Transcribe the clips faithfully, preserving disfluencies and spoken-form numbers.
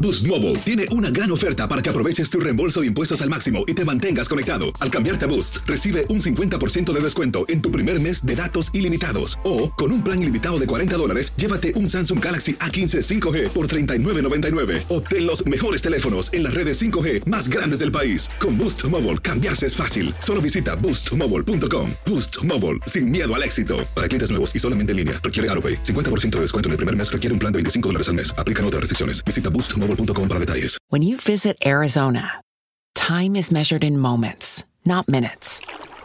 Boost Mobile tiene una gran oferta para que aproveches tu reembolso de impuestos al máximo y te mantengas conectado. Al cambiarte a Boost, recibe un cincuenta por ciento de descuento en tu primer mes de datos ilimitados. O, con un plan ilimitado de cuarenta dólares, llévate un Samsung Galaxy A quince cinco G por treinta y nueve noventa y nueve. Obtén los mejores teléfonos en las redes cinco G más grandes del país. Con Boost Mobile, cambiarse es fácil. Solo visita boost mobile punto com. Boost Mobile, sin miedo al éxito. Para clientes nuevos y solamente en línea, requiere AutoPay. cincuenta por ciento de descuento en el primer mes requiere un plan de veinticinco dólares al mes. Aplican otras restricciones. Visita boost mobile punto com para detalles. When you visit Arizona, time is measured in moments, not minutes.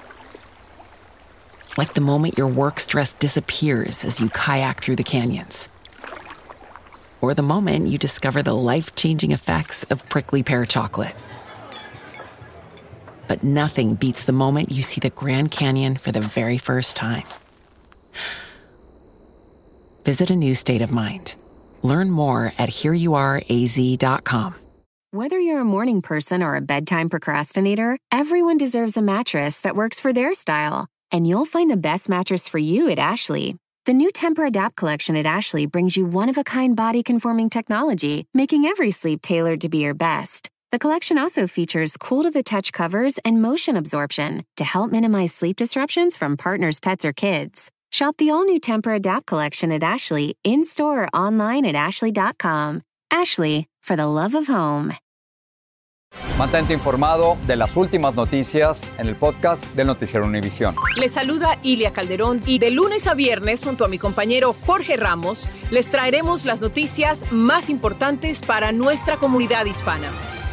Like the moment your work stress disappears as you kayak through the canyons. Or the moment you discover the life-changing effects of prickly pear chocolate. But nothing beats the moment you see the Grand Canyon for the very first time. Visit a new state of mind. Learn more at here you are a z dot com. Whether you're a morning person or a bedtime procrastinator, everyone deserves a mattress that works for their style. And you'll find the best mattress for you at Ashley. The new Temper-Adapt collection at Ashley brings you one-of-a-kind body-conforming technology, making every sleep tailored to be your best. The collection also features cool-to-the-touch covers and motion absorption to help minimize sleep disruptions from partners, pets, or kids. Shop the all-new Temper-Adapt collection at Ashley, in-store or online at ashley dot com. Ashley, for the love of home. Mantente informado de las últimas noticias en el podcast del Noticiero Univisión. Les saluda Ilia Calderón y de lunes a viernes, junto a mi compañero Jorge Ramos, les traeremos las noticias más importantes para nuestra comunidad hispana.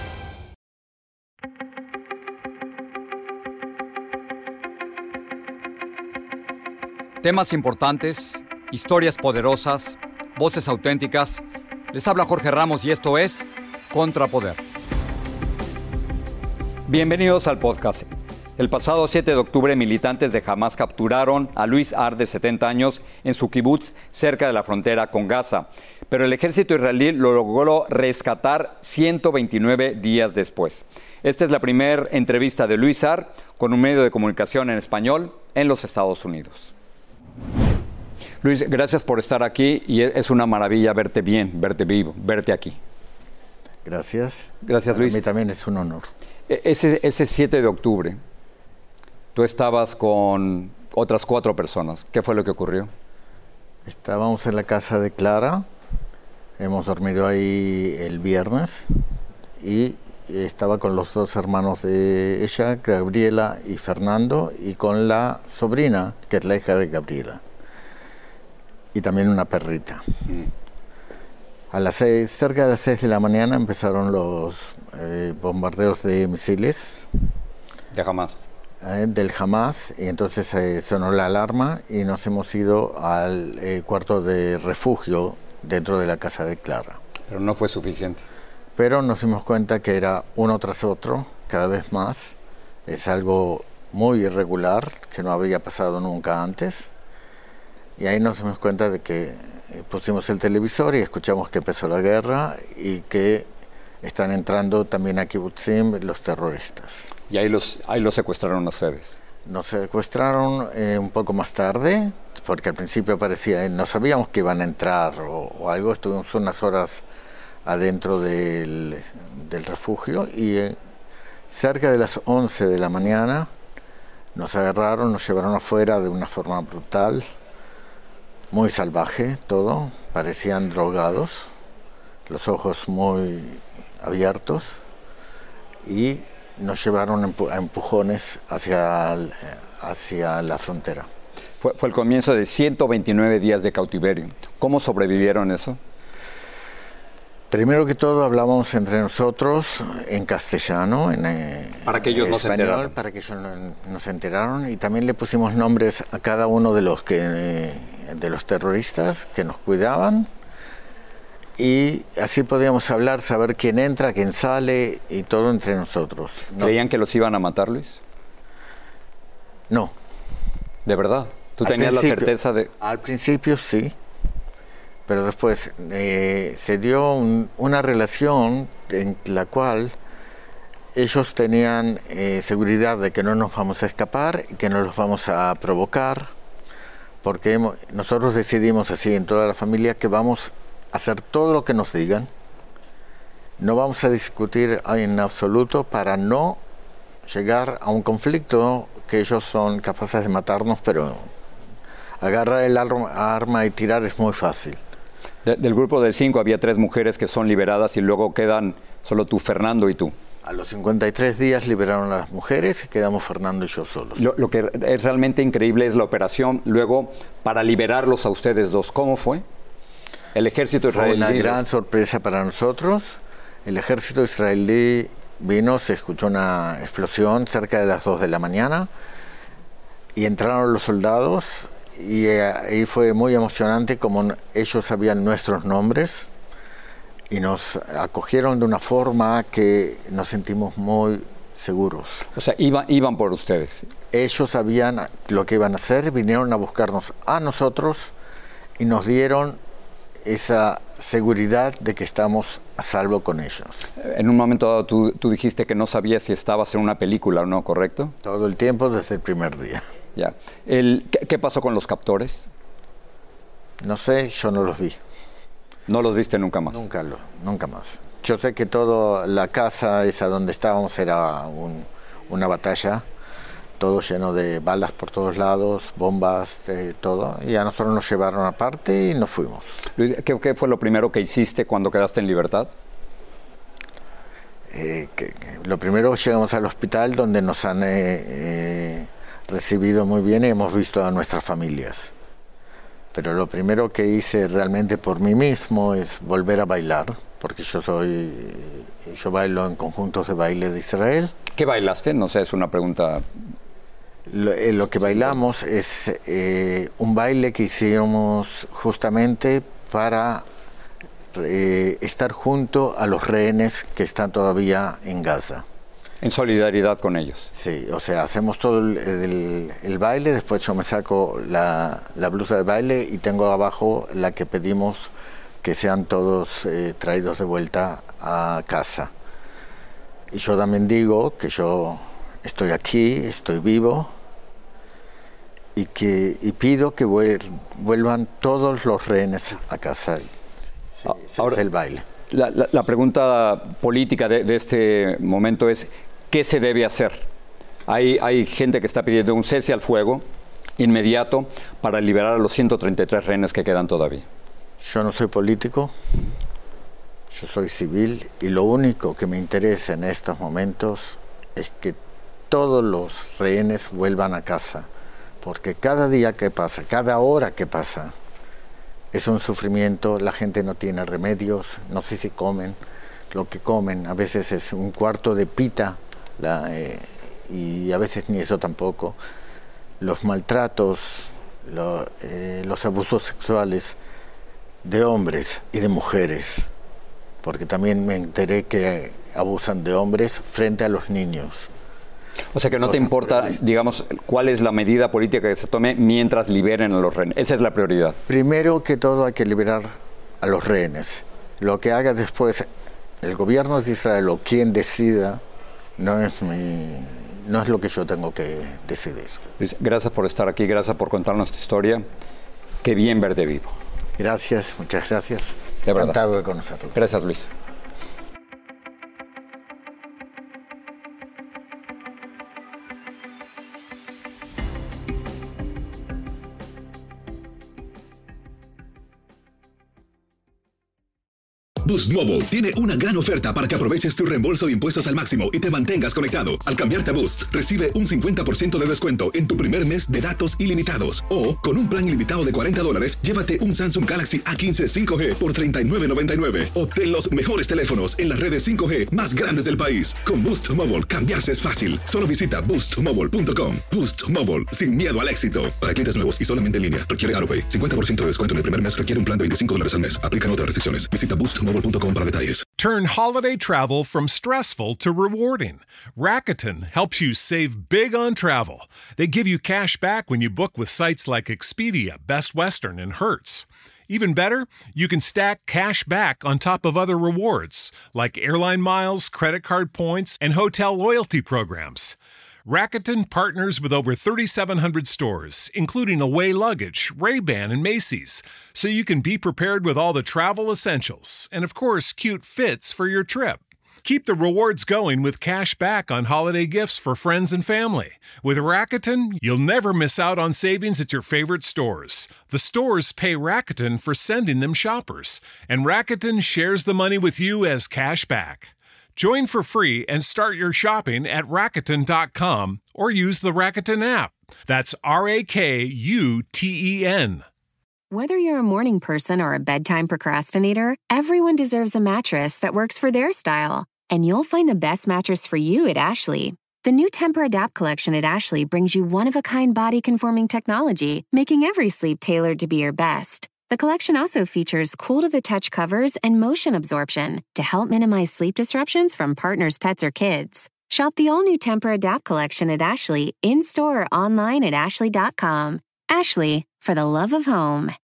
Temas importantes, historias poderosas, voces auténticas. Les habla Jorge Ramos y esto es Contrapoder. Bienvenidos al podcast. El pasado siete de octubre, militantes de Hamás capturaron a Luis Ar, de setenta años, en su kibutz cerca de la frontera con Gaza. Pero el ejército israelí lo logró rescatar ciento veintinueve días después. Esta es la primera entrevista de Luis Ar con un medio de comunicación en español en los Estados Unidos. Luis, gracias por estar aquí y es una maravilla verte bien, verte vivo, verte aquí. Gracias. Gracias, Para Luis. mí también es un honor. Ese, ese siete de octubre, tú estabas con otras cuatro personas. ¿Qué fue lo que ocurrió? Estábamos en la casa de Clara, hemos dormido ahí el viernes y estaba con los dos hermanos de ella, Gabriela y Fernando, y con la sobrina, que es la hija de Gabriela, y también una perrita. Mm. A las seis, cerca de las seis de la mañana empezaron los eh, bombardeos de misiles. De Hamás. Eh, del Hamás, y entonces eh, sonó la alarma y nos hemos ido al eh, cuarto de refugio dentro de la casa de Clara. Pero no fue suficiente. Pero nos dimos cuenta que era uno tras otro, cada vez más. Es algo muy irregular, que no había pasado nunca antes. Y ahí nos dimos cuenta de que pusimos el televisor y escuchamos que empezó la guerra y que están entrando también a Kibbutzim los terroristas. Y ahí los, ahí los secuestraron a ustedes. Nos secuestraron eh, un poco más tarde, porque al principio parecía, eh, no sabíamos que iban a entrar o, o algo. Estuvimos unas horas adentro del, del refugio y eh, cerca de las once de la mañana nos agarraron, nos llevaron afuera de una forma brutal, muy salvaje todo, parecían drogados, los ojos muy abiertos, y nos llevaron a empujones hacia, hacia la frontera. Fue, fue el comienzo de ciento veintinueve días de cautiverio. ¿Cómo sobrevivieron eso? Primero que todo hablábamos entre nosotros en castellano, en eh, para que ellos español, no se enteraran. para que ellos no, no se enteraron, y también le pusimos nombres a cada uno de los que eh, de los terroristas que nos cuidaban, y así podíamos hablar, saber quién entra, quién sale y todo entre nosotros. ¿No? ¿Creían que los iban a matar, Luis? No. ¿De verdad? ¿Tú Al tenías la certeza de...? Al principio sí. Pero después eh, se dio un, una relación en la cual ellos tenían eh, seguridad de que no nos vamos a escapar y que no los vamos a provocar, porque hemos, nosotros decidimos así en toda la familia que vamos a hacer todo lo que nos digan no vamos a discutir en absoluto para no llegar a un conflicto que ellos son capaces de matarnos, pero agarrar el arma y tirar es muy fácil. De, del grupo de cinco había tres mujeres que son liberadas y luego quedan solo tú, Fernando y tú. A los cincuenta y tres días liberaron a las mujeres y quedamos Fernando y yo solos. Lo, lo que es realmente increíble es la operación luego para liberarlos a ustedes dos. ¿Cómo fue? El ejército israelí... Fue una gran sorpresa para nosotros. El ejército israelí vino, se escuchó una explosión cerca de las dos de la mañana y entraron los soldados y ahí fue muy emocionante como ellos sabían nuestros nombres y nos acogieron de una forma que nos sentimos muy seguros. O sea, iba, iban por ustedes. Ellos sabían lo que iban a hacer, vinieron a buscarnos a nosotros y nos dieron esa seguridad de que estamos a salvo con ellos. En un momento dado tú, tú dijiste que no sabías si estabas en una película o no, ¿correcto? Todo el tiempo desde el primer día. Ya. El, ¿qué, ¿Qué pasó con los captores? No sé, yo no los vi. ¿No los viste nunca más? Nunca, lo, nunca más. Yo sé que toda la casa esa donde estábamos era un, una batalla, todo lleno de balas por todos lados, bombas, de todo. Y a nosotros nos llevaron aparte y nos fuimos. Luis, ¿qué, qué fue lo primero que hiciste cuando quedaste en libertad? Eh, que, que lo primero llegamos al hospital donde nos han eh, eh, recibido muy bien y hemos visto a nuestras familias. Pero lo primero que hice realmente por mí mismo es volver a bailar, porque yo soy, yo bailo en conjuntos de baile de Israel. ¿Qué bailaste? No sé, es una pregunta. Lo, eh, lo que bailamos es eh, un baile que hicimos justamente para eh, estar junto a los rehenes que están todavía en Gaza. En solidaridad con ellos. Sí, o sea, hacemos todo el, el, el baile, después yo me saco la, la blusa de baile y tengo abajo la que pedimos que sean todos eh, traídos de vuelta a casa. Y yo también digo que yo estoy aquí, estoy vivo y, que, y pido que vuelvan todos los rehenes a casa. Sí, ahora, es el baile. La, la, la pregunta política de, de este momento es, ¿qué se debe hacer? Hay, hay gente que está pidiendo un cese al fuego inmediato para liberar a los ciento treinta y tres rehenes que quedan todavía. Yo no soy político, yo soy civil y lo único que me interesa en estos momentos es que todos los rehenes vuelvan a casa, porque cada día que pasa, cada hora que pasa, es un sufrimiento, la gente no tiene remedios, no sé si comen, lo que comen a veces es un cuarto de pita la, eh, y a veces ni eso tampoco. Los maltratos, lo, eh, los abusos sexuales de hombres y de mujeres, porque también me enteré que abusan de hombres frente a los niños. O sea que no te importa, digamos, cuál es la medida política que se tome mientras liberen a los rehenes. Esa es la prioridad. Primero que todo hay que liberar a los rehenes. Lo que haga después el gobierno de Israel o quien decida no es mi, no es lo que yo tengo que decidir. Luis, gracias por estar aquí, gracias por contarnos tu historia. Qué bien verte vivo. Gracias, muchas gracias. De verdad. Encantado de conocerlos. Gracias, Luis. Boost Mobile tiene una gran oferta para que aproveches tu reembolso de impuestos al máximo y te mantengas conectado. Al cambiarte a Boost, recibe un cincuenta por ciento de descuento en tu primer mes de datos ilimitados. O, con un plan ilimitado de cuarenta dólares, llévate un Samsung Galaxy A quince cinco G por treinta y nueve noventa y nueve. Obtén los mejores teléfonos en las redes cinco G más grandes del país. Con Boost Mobile, cambiarse es fácil. Solo visita boost mobile punto com. Boost Mobile, sin miedo al éxito. Para clientes nuevos y solamente en línea, requiere AutoPay. cincuenta por ciento de descuento en el primer mes requiere un plan de veinticinco dólares al mes. Aplican otras restricciones. Visita boost mobile punto com para detalles. Turn holiday travel from stressful to rewarding. Rakuten helps you save big on travel. They give you cash back when you book with sites like Expedia, Best Western, and Hertz. Even better, you can stack cash back on top of other rewards, like airline miles, credit card points, and hotel loyalty programs. Rakuten partners with over thirty-seven hundred stores, including Away Luggage, Ray-Ban, and Macy's, so you can be prepared with all the travel essentials and, of course, cute fits for your trip. Keep the rewards going with cash back on holiday gifts for friends and family. With Rakuten, you'll never miss out on savings at your favorite stores. The stores pay Rakuten for sending them shoppers, and Rakuten shares the money with you as cash back. Join for free and start your shopping at Rakuten dot com or use the Rakuten app. That's R A K U T E N. Whether you're a morning person or a bedtime procrastinator, everyone deserves a mattress that works for their style. And you'll find the best mattress for you at Ashley. The new Tempur-Adapt collection at Ashley brings you one-of-a-kind body-conforming technology, making every sleep tailored to be your best. The collection also features cool-to-the-touch covers and motion absorption to help minimize sleep disruptions from partners, pets, or kids. Shop the all-new Tempur-Adapt collection at Ashley, in-store or online at ashley dot com. Ashley, for the love of home.